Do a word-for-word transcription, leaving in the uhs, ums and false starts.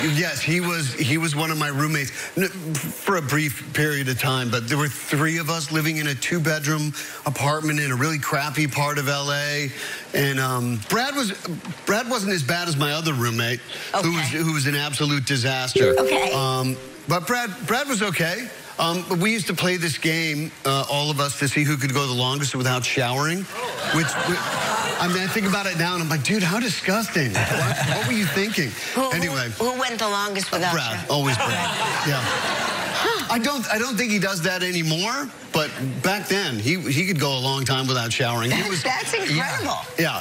Yes, he was he was one of my roommates for a brief period of time, but there were three of us living in a two-bedroom apartment in a really crappy part of L A. And um, Brad was Brad wasn't as bad as my other roommate, okay. who was who was an absolute disaster. Okay. Um, but Brad Brad was okay. Um, but we used to play this game, uh, all of us, to see who could go the longest without showering. Which, I mean, I think about it now, and I'm like, dude, how disgusting. What, what were you thinking? Who, anyway. Who, who went the longest without uh, Brad, showering? always Brad. Yeah. I don't, I don't think he does that anymore, but back then, he, he could go a long time without showering. He was, That's incredible. Yeah. yeah.